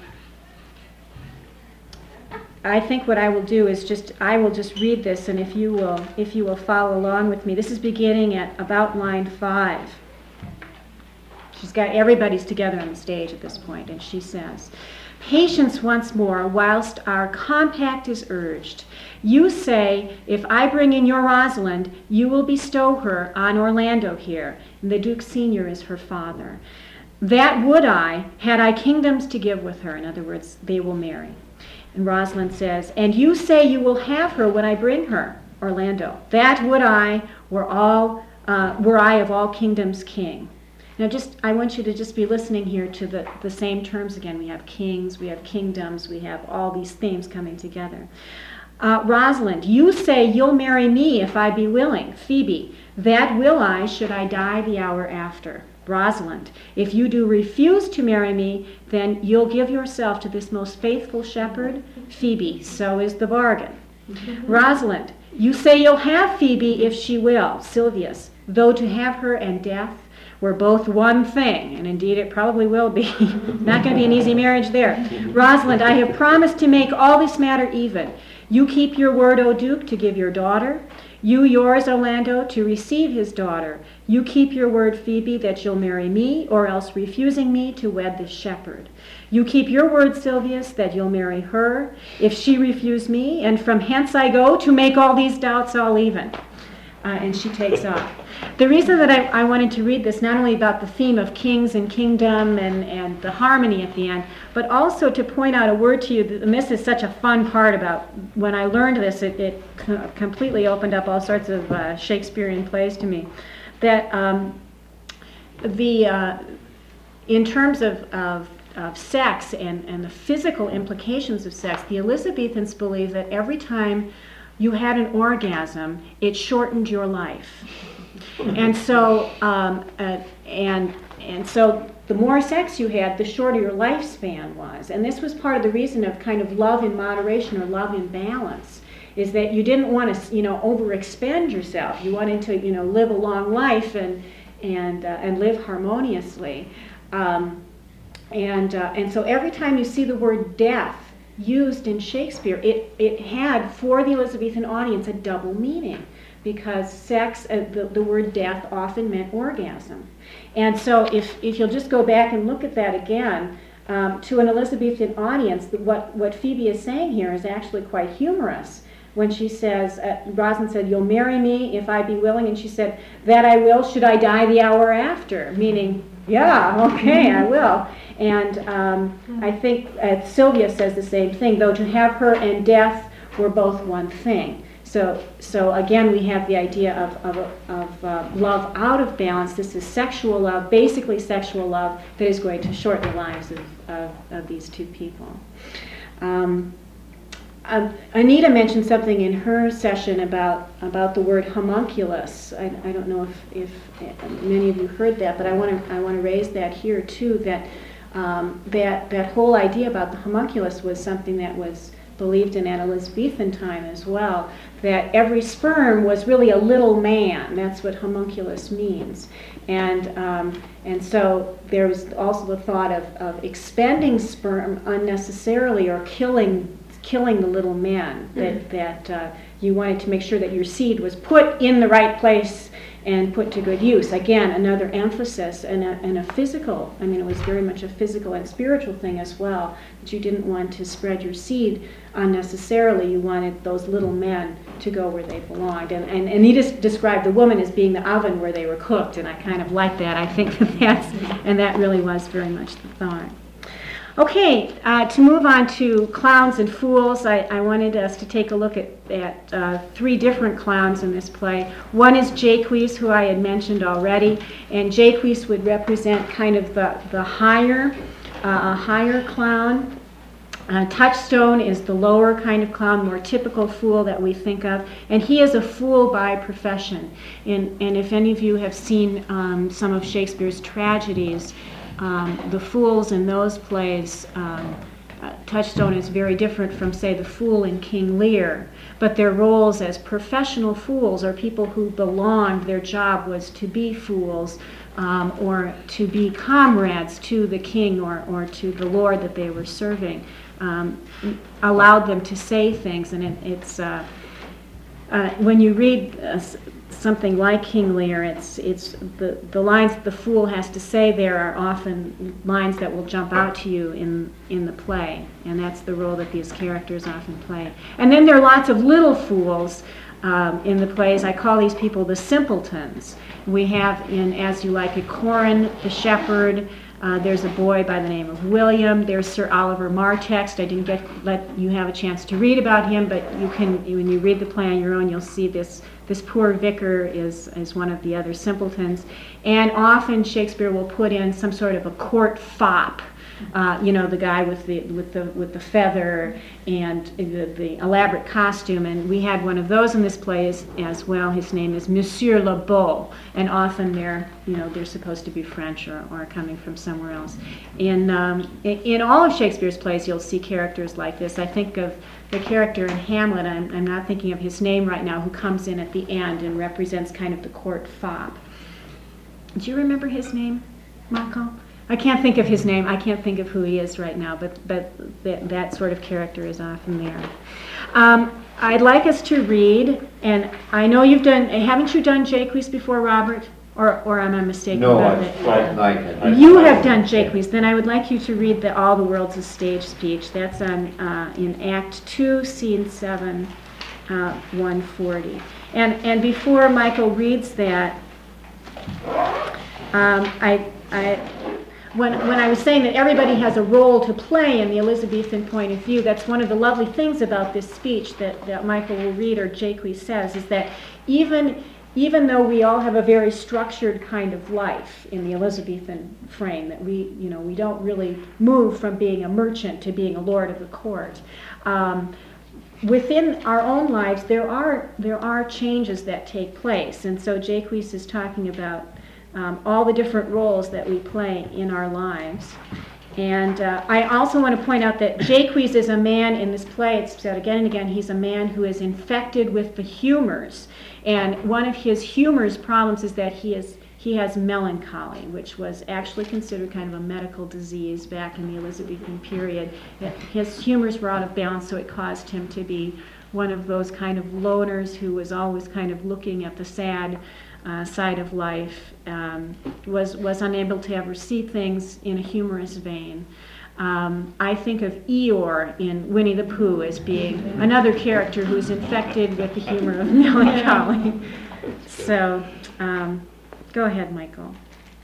I think what I will do is just, I will just read this, and if you will, if you will follow along with me. This is beginning at about line five. She's got, everybody's together on the stage at this point, and she says, "Patience once more, whilst our compact is urged. You say, if I bring in your Rosalind, you will bestow her on Orlando here, and the Duke Senior is her father. That would I, had I kingdoms to give with her." In other words, they will marry. And Rosalind says, "And you say you will have her when I bring her, Orlando. That would I, were all, uh, were I of all kingdoms king." Now, just I want you to just be listening here to the, the same terms again. We have kings, we have kingdoms, we have all these themes coming together. Uh, Rosalind, you say you'll marry me if I be willing. Phoebe, that will I, should I die the hour after. Rosalind, if you do refuse to marry me, then you'll give yourself to this most faithful shepherd. Phoebe, so is the bargain. Rosalind, you say you'll have Phoebe if she will. Sylvius, though to have her and death were both one thing, and indeed it probably will be. Not going to be an easy marriage there. Rosalind, I have promised to make all this matter even. You keep your word, O Duke, to give your daughter. You yours, Orlando, to receive his daughter. You keep your word, Phoebe, that you'll marry me, or else refusing me to wed this shepherd. You keep your word, Sylvius, that you'll marry her, if she refuse me, and from hence I go to make all these doubts all even. Uh, and she takes off. The reason that I, I wanted to read this, not only about the theme of kings and kingdom and, and the harmony at the end, but also to point out a word to you, and this is such a fun part about, when I learned this, it, it completely opened up all sorts of uh, Shakespearean plays to me. that um, the uh, in terms of, of, of sex and, and the physical implications of sex, the Elizabethans believed that every time you had an orgasm, it shortened your life. And so, um, uh, and and so, the more sex you had, the shorter your lifespan was. And this was part of the reason of kind of love in moderation or love in balance, is that you didn't want to, you know, overexpend yourself. You wanted to, you know, live a long life and and uh, and live harmoniously. Um, and uh, and so, every time you see the word death used in Shakespeare, it it had for the Elizabethan audience a double meaning, because sex, uh, the, the word death often meant orgasm. And so if, if you'll just go back and look at that again, um, to an Elizabethan audience, what, what Phoebe is saying here is actually quite humorous. When she says, uh, Rosalind said, "You'll marry me if I be willing," and she said, "That I will, should I die the hour after," meaning, yeah, okay, I will. And um, I think uh, Sylvia says the same thing, though to have her and death were both one thing. So, so again, we have the idea of, of, of uh, love out of balance. This is sexual love, basically sexual love, that is going to shorten the lives of, of, of these two people. Um, uh, Anita mentioned something in her session about, about the word homunculus. I, I don't know if, if many of you heard that, but I want to I want to raise that here too. That um, that that whole idea about the homunculus was something that was believed in at Elizabethan time as well, that every sperm was really a little man. That's what homunculus means. And um, and so there was also the thought of, of expending sperm unnecessarily or killing killing the little men, that, that uh, you wanted to make sure that your seed was put in the right place and put to good use. Again, another emphasis and a, and a physical, I mean, it was very much a physical and spiritual thing as well, that you didn't want to spread your seed unnecessarily. You wanted those little men to go where they belonged. And, and, and he just described the woman as being the oven where they were cooked, and I kind of like that. I think that that's, and that really was very much the thought. Okay, uh, to move on to clowns and fools, I, I wanted us to take a look at, at uh, three different clowns in this play. One is Jaques, who I had mentioned already, and Jaques would represent kind of the, the higher, uh, a higher clown. Uh, Touchstone is the lower kind of clown, more typical fool that we think of, and he is a fool by profession. And, and if any of you have seen um, some of Shakespeare's tragedies, Um, the fools in those plays, um, uh, Touchstone is very different from, say, the fool in King Lear, but their roles as professional fools, or people who belonged, their job was to be fools, um, or to be comrades to the king or, or to the lord that they were serving, um, allowed them to say things. And it, it's uh, uh, when you read uh, something like King Lear, it's it's the, the lines that the fool has to say there are often lines that will jump out to you in in the play, and that's the role that these characters often play. And then there are lots of little fools um, in the plays. I call these people the simpletons. We have in As You Like It, Corin the shepherd. Uh, there's a boy by the name of William. There's Sir Oliver Martext. I didn't get let you have a chance to read about him, but you can, when you read the play on your own, you'll see this this poor vicar is is one of the other simpletons. And often Shakespeare will put in some sort of a court fop. Uh, you know, the guy with the with the with the feather and the, the elaborate costume, and we had one of those in this play as, as well. His name is Monsieur Le Beau, and often they're you know they're supposed to be French or, or coming from somewhere else. In, um, in in all of Shakespeare's plays, you'll see characters like this. I think of the character in Hamlet. I'm, I'm not thinking of his name right now, who comes in at the end and represents kind of the court fop. Do you remember his name, Michael? I can't think of his name. I can't think of who he is right now, but but that, that sort of character is often there. Um, I'd like us to read, and I know you've done, haven't you done Jaques before, Robert? Or, or am I mistaken No, about I, it? I, I, You have done Jaques. Then I would like you to read the All the World's a Stage speech. That's on uh, in Act two, Scene seven, uh, one forty. And and before Michael reads that, um, I I. When, when I was saying that everybody has a role to play in the Elizabethan point of view, that's one of the lovely things about this speech that, that Michael will read, or Jaques says, is that even even though we all have a very structured kind of life in the Elizabethan frame, that we, you know, we don't really move from being a merchant to being a lord of the court. Um, within our own lives, there are there are changes that take place, and so Jaques is talking about um, all the different roles that we play in our lives. And uh, I also want to point out that Jaques is a man in this play, it's said again and again, he's a man who is infected with the humors. And one of his humors problems is that he is he has melancholy, which was actually considered kind of a medical disease back in the Elizabethan period. His humors were out of balance, so it caused him to be one of those kind of loners who was always kind of looking at the sad Uh, side of life, um, was was unable to ever see things in a humorous vein. Um, I think of Eeyore in Winnie the Pooh as being another character who's infected with the humor of melancholy. So, um, go ahead, Michael.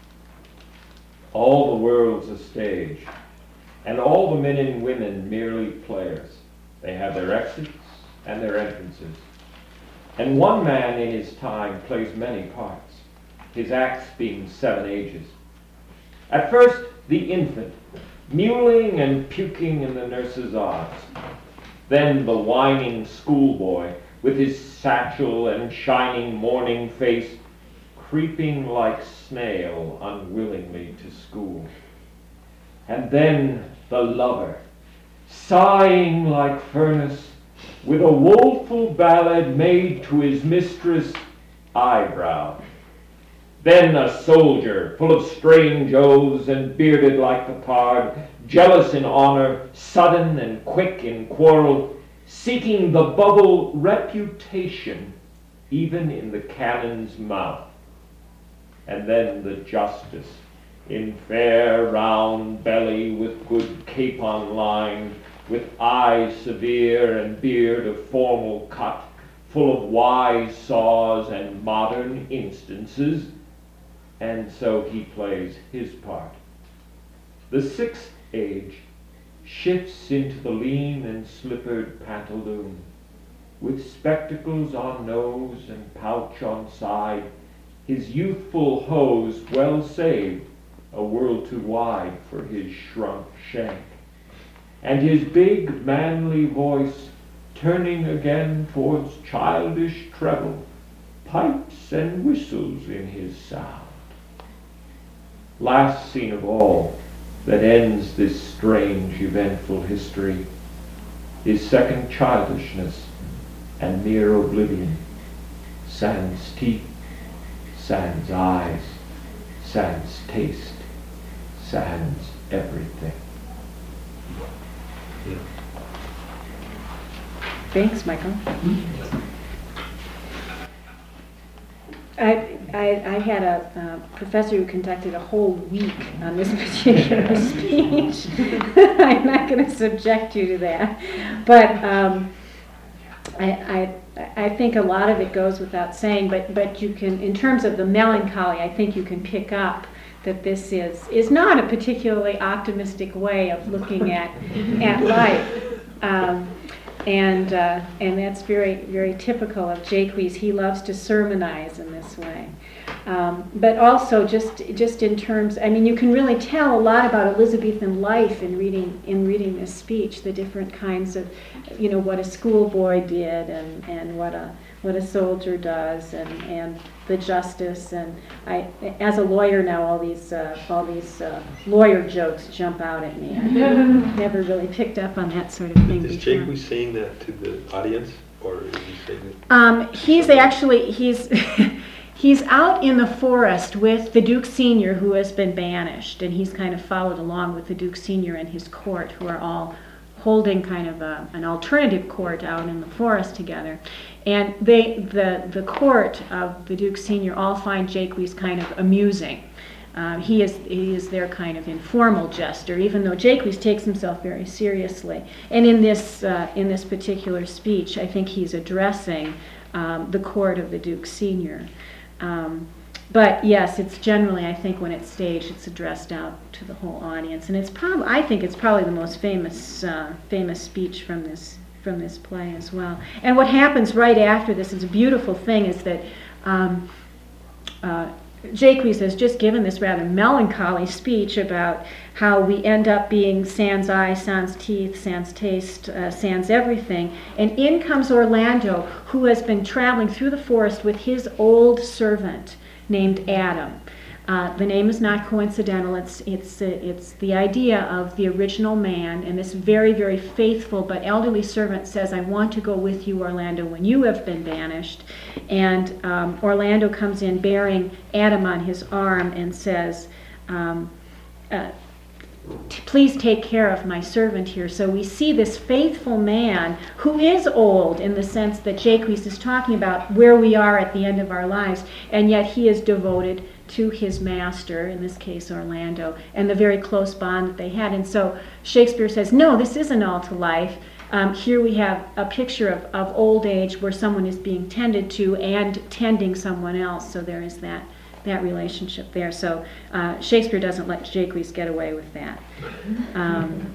All the world's a stage, and all the men and women merely players. They have their exits and their entrances. And one man in his time plays many parts, his acts being seven ages. At first, the infant, mewling and puking in the nurse's arms. Then the whining schoolboy, with his satchel and shining morning face, creeping like snail unwillingly to school. And then the lover, sighing like furnace, with a woeful ballad made to his mistress' eyebrow. Then a soldier, full of strange oaths and bearded like the pard, jealous in honor, sudden and quick in quarrel, seeking the bubble reputation even in the cannon's mouth. And then the justice, in fair round belly with good capon lined, with eye severe and beard of formal cut, full of wise saws and modern instances, and so he plays his part. The sixth age shifts into the lean and slippered pantaloon, with spectacles on nose and pouch on side, his youthful hose well saved, a world too wide for his shrunk shank, and his big manly voice turning again towards childish treble, pipes and whistles in his sound. Last scene of all that ends this strange eventful history is second childishness and mere oblivion, sans teeth, sans eyes, sans taste, sans everything. Thanks, Michael. I, I, I had a uh, professor who conducted a whole week on this particular speech. I'm not going to subject you to that. But um, I, I, I think a lot of it goes without saying, but, but you can, in terms of the melancholy, I think you can pick up that this is, is not a particularly optimistic way of looking at, at life. Um, And uh, and that's very, very typical of Jaques. He loves to sermonize in this way. Um, but also just just in terms, I mean, you can really tell a lot about Elizabethan life in reading in reading this speech, the different kinds of, you know, what a schoolboy did and, and what a what a soldier does, and, and the justice. And I, as a lawyer now, all these uh, all these uh, lawyer jokes jump out at me. I never really picked up on that sort of thing Is before. Jaques saying that to the audience, or is he saying it? Um, he's actually he's he's out in the forest with the Duke Senior, who has been banished, and he's kind of followed along with the Duke Senior and his court, who are all holding kind of a, an alternative court out in the forest together. And they, the the court of the Duke Senior, all find Jaques kind of amusing. Um, he is he is their kind of informal jester, even though Jaques takes himself very seriously. And in this uh, in this particular speech, I think he's addressing um, the court of the Duke Senior. Um, but yes, it's generally, I think, when it's staged, it's addressed out to the whole audience, and it's probably I think it's probably the most famous uh, famous speech from this from this play as well. And what happens right after this is a beautiful thing is that Um, uh, Jaques has just given this rather melancholy speech about how we end up being sans eye, sans teeth, sans taste, uh, sans everything. And in comes Orlando, who has been traveling through the forest with his old servant named Adam. Uh, the name is not coincidental. It's it's uh, it's the idea of the original man, and this very, very faithful but elderly servant says, "I want to go with you, Orlando, when you have been banished." And um, Orlando comes in bearing Adam on his arm and says, um, uh, "Please take care of my servant here." So we see this faithful man who is old in the sense that Jaques is talking about where we are at the end of our lives, and yet he is devoted to his master, in this case Orlando, and the very close bond that they had. And so Shakespeare says, no, this isn't all to life. Um, here we have a picture of, of old age where someone is being tended to and tending someone else. So there is that that relationship there. So uh, Shakespeare doesn't let Jaques get away with that. Um,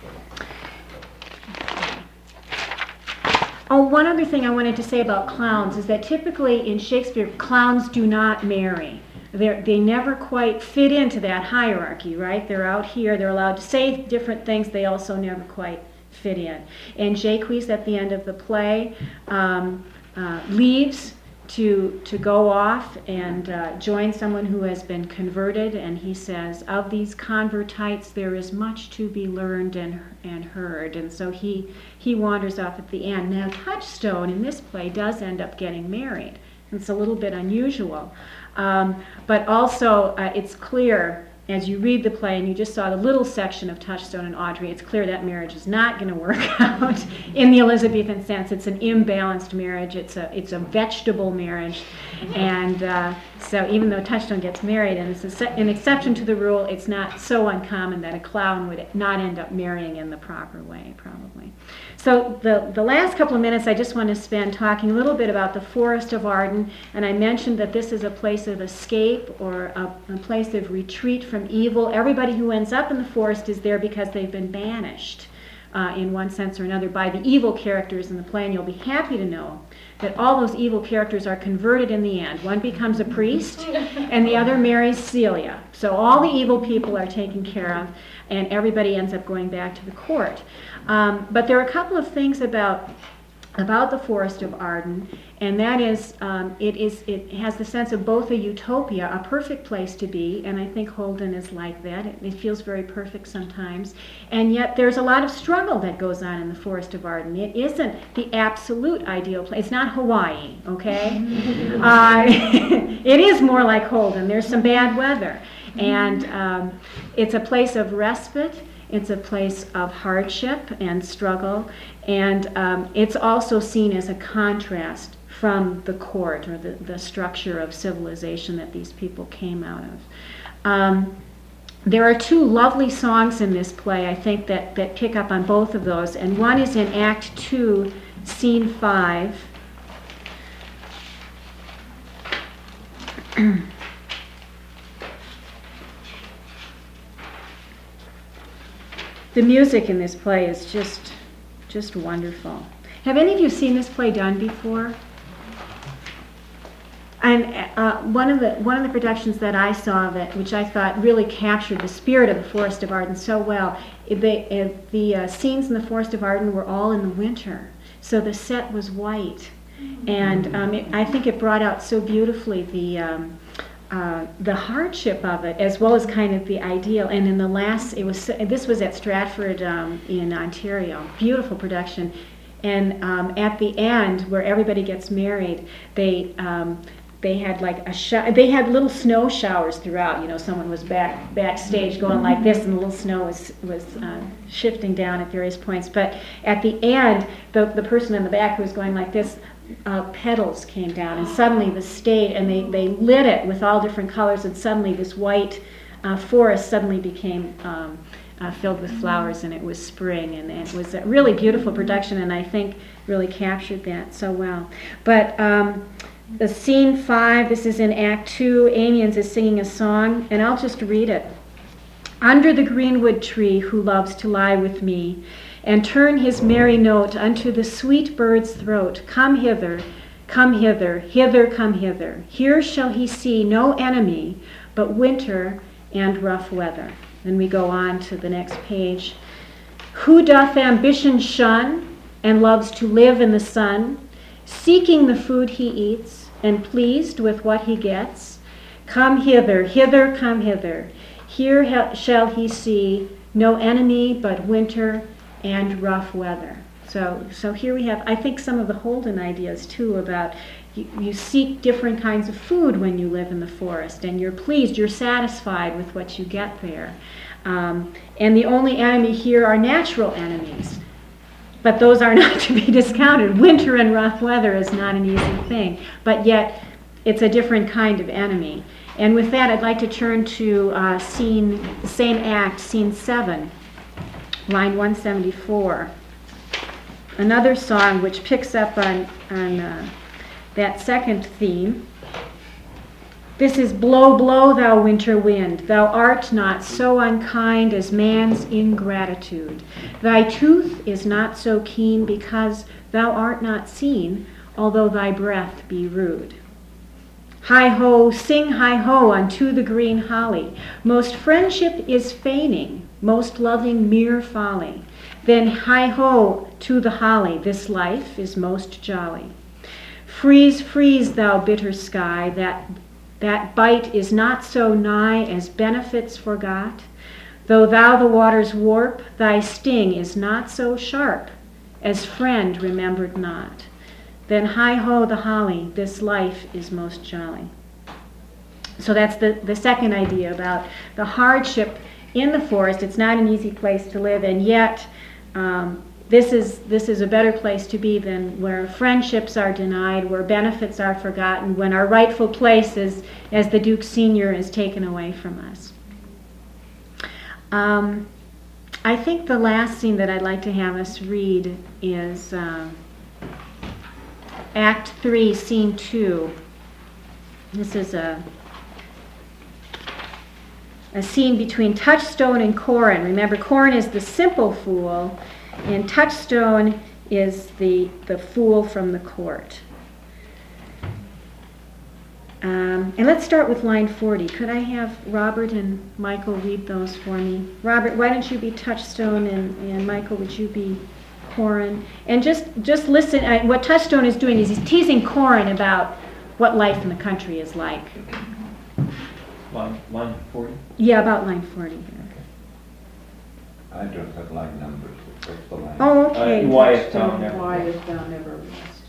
oh, one other thing I wanted to say about clowns is that typically in Shakespeare, clowns do not marry. They're, they never quite fit into that hierarchy, right? They're out here, they're allowed to say different things, they also never quite fit in. And Jaques at the end of the play um, uh, leaves to to go off and uh, join someone who has been converted, and he says, of these convertites there is much to be learned and and heard. And so he he wanders off at the end. Now Touchstone in this play does end up getting married. It's a little bit unusual. Um, but also uh, it's clear as you read the play, and you just saw the little section of Touchstone and Audrey, it's clear that marriage is not going to work out in the Elizabethan sense. It's an imbalanced marriage. It's a it's a vegetable marriage, and uh, so even though Touchstone gets married, and it's a, an exception to the rule, it's not so uncommon that a clown would not end up marrying in the proper way, probably. So the, the last couple of minutes I just want to spend talking a little bit about the Forest of Arden, and I mentioned that this is a place of escape or a, a place of retreat from evil. Everybody who ends up in the forest is there because they've been banished uh, in one sense or another by the evil characters in the play, and you'll be happy to know that all those evil characters are converted in the end. One becomes a priest, and the other marries Celia. So all the evil people are taken care of, and everybody ends up going back to the court. Um, but there are a couple of things about about the Forest of Arden, and that is, um, it is it has the sense of both a utopia, a perfect place to be, and I think Holden is like that. It, it feels very perfect sometimes, and yet there's a lot of struggle that goes on in the Forest of Arden. It isn't the absolute ideal place. It's not Hawaii, okay? uh, it is more like Holden. There's some bad weather, and um, it's a place of respite. It's a place of hardship and struggle, and um, it's also seen as a contrast from the court or the, the structure of civilization that these people came out of. Um, there are two lovely songs in this play, I think, that, that pick up on both of those, and one is in Act Two, Scene Five. The music in this play is just just wonderful. Have any of you seen this play done before? And uh, one of the one of the productions that I saw of it, which I thought really captured the spirit of the Forest of Arden so well, the the uh, scenes in the Forest of Arden were all in the winter, so the set was white, and um, it, I think it brought out so beautifully the. Um, Uh, the hardship of it, as well as kind of the ideal. And in the last, it was this was at Stratford um, in Ontario, beautiful production. And um, at the end, where everybody gets married, they um, they had like a sh- they had little snow showers throughout. You know, someone was back backstage going like this, and the little snow was was uh, shifting down at various points. But at the end, the the person in the back who was going like this. Uh, petals came down, and suddenly the stage, and they, they lit it with all different colors, and suddenly this white uh, forest suddenly became um, uh, filled with flowers, and it was spring, and, and it was a really beautiful production, and I think really captured that so well. But um, the scene five, this is in Act Two, Amiens is singing a song, and I'll just read it. Under the greenwood tree who loves to lie with me, and turn his merry note unto the sweet bird's throat. Come hither, Come hither, hither, come hither. Here shall he see no enemy, but winter and rough weather. Then we go on to the next page. Who doth ambition shun, and loves to live in the sun, seeking the food he eats, and pleased with what he gets? Come hither, hither, come hither. Here he- shall he see no enemy, but winter and rough weather. So, so here we have, I think, some of the Holden ideas too about you, you seek different kinds of food when you live in the forest, and you're pleased, you're satisfied with what you get there. Um, and the only enemy here are natural enemies, but those are not to be discounted. Winter and rough weather is not an easy thing, but yet it's a different kind of enemy. And with that, I'd like to turn to uh, scene, the same act, scene seven, line one seventy-four. Another song which picks up on, on uh, that second theme. This is Blow, blow, thou winter wind. Thou art not so unkind as man's ingratitude. Thy tooth is not so keen because thou art not seen, although thy breath be rude. Hi-ho, sing hi-ho unto the green holly. Most friendship is feigning, most loving mere folly. Then hi-ho to the holly, this life is most jolly. Freeze, freeze, thou bitter sky, that, that bite is not so nigh as benefits forgot. Though thou the waters warp, thy sting is not so sharp as friend remembered not. Then hi-ho the holly, this life is most jolly. So that's the, the second idea about the hardship in the forest. It's not an easy place to live, and yet um, this is this is a better place to be than where friendships are denied, where benefits are forgotten, when our rightful place is, as the Duke Senior is taken away from us. Um, I think the last scene that I'd like to have us read is uh, Act three, Scene two. This is a a scene between Touchstone and Corin. Remember, Corin is the simple fool, and Touchstone is the, the fool from the court. Um, and let's start with line forty. Could I have Robert and Michael read those for me? Robert, why don't you be Touchstone, and, and Michael, would you be Corin? And just, just listen. Uh, what Touchstone is doing is he's teasing Corin about what life in the country is like. Line, line forty? Yeah, about line forty. I don't have line numbers. What's the line? Oh, okay. Uh, why is down there? Why is thou never rested?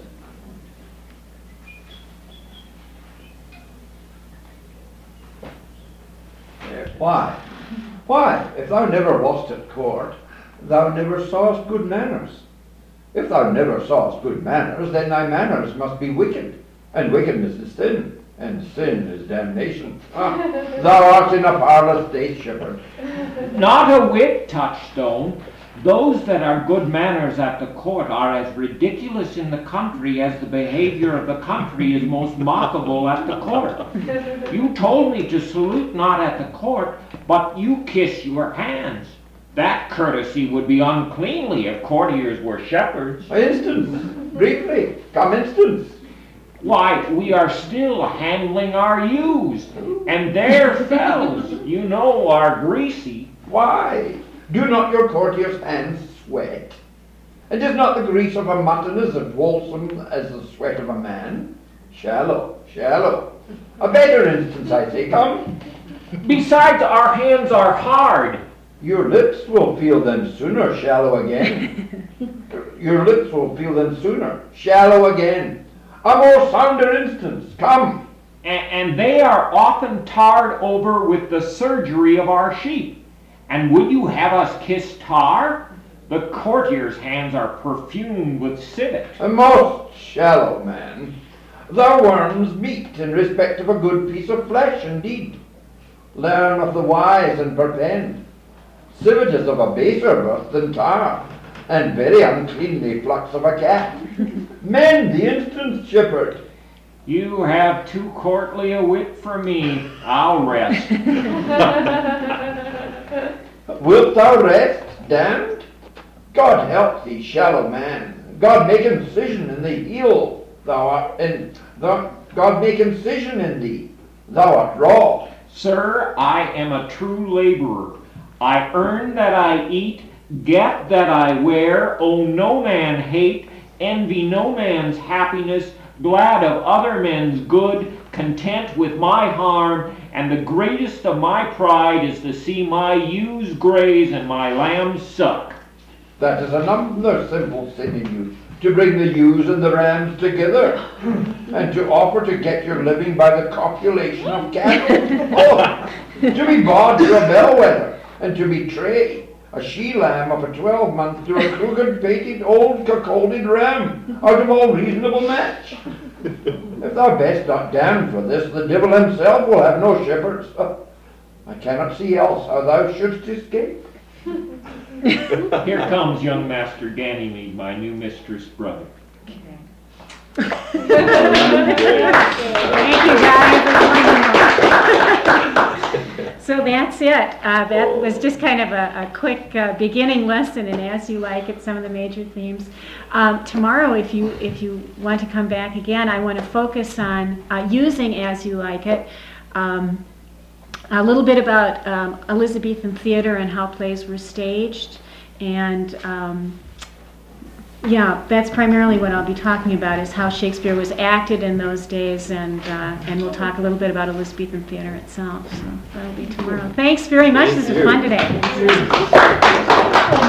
Why? Why? If thou never wast at court, thou never sawest good manners. If thou never sawest good manners, then thy manners must be wicked, and wickedness is sin, and sin is damnation. Ah, thou art in a parlous state, shepherd. Not a whit, Touchstone. Those that are good manners at the court are as ridiculous in the country as the behavior of the country is most mockable at the court. You told me to salute not at the court, but you kiss your hands. That courtesy would be uncleanly if courtiers were shepherds. Instance, briefly, come instance. Why, we are still handling our ewes, and their fells, you know, are greasy. Why? Do not your courtiers' hands sweat? And is not the grease of a mutton as wholesome as the sweat of a man? Shallow, shallow. A better instance, I say, come. Besides, our hands are hard. Your lips will feel them sooner, shallow again. Your lips will feel them sooner, shallow again. A more sounder instance, come. And, and they are often tarred over with the surgery of our sheep. And would you have us kiss tar? The courtier's hands are perfumed with civet. A most shallow man. Thou worms meat in respect of a good piece of flesh, indeed. Learn of the wise and perpend. Civet is of a baser birth than tar, and very uncleanly flux of a cat. Mend the instance, shepherd. You have too courtly a wit for me. I'll rest. Wilt thou rest, damned? God help thee, shallow man. God make incision in the heel. Thou art in, thou, God make incision in thee. Thou art raw. Sir, I am a true laborer. I earn that I eat, get that I wear, owe no man hate, envy no man's happiness, glad of other men's good, content with my harm, and the greatest of my pride is to see my ewes graze and my lambs suck. That is another simple sin in you, to bring the ewes and the rams together, and to offer to get your living by the copulation of cattle. Oh, to be bought to a bellwether, and to betray a she-lamb of a twelve-month to a crooked-pated, old, cuckolded ram, out of all reasonable match. If thou best not down for this, the devil himself will have no shepherds. Uh, I cannot see else how thou shouldst escape. Here comes young Master Ganymede, my new mistress brother. Thank you, guys. So that's it. Uh, that was just kind of a, a quick uh, beginning lesson in As You Like It, some of the major themes. Um, tomorrow, if you if you want to come back again, I want to focus on uh, using As You Like It. Um, a little bit about um, Elizabethan theater and how plays were staged, and um, yeah, that's primarily what I'll be talking about, is how Shakespeare was acted in those days, and uh, and we'll talk a little bit about Elizabethan theater itself. So that'll be tomorrow. Thanks very much. This was fun today.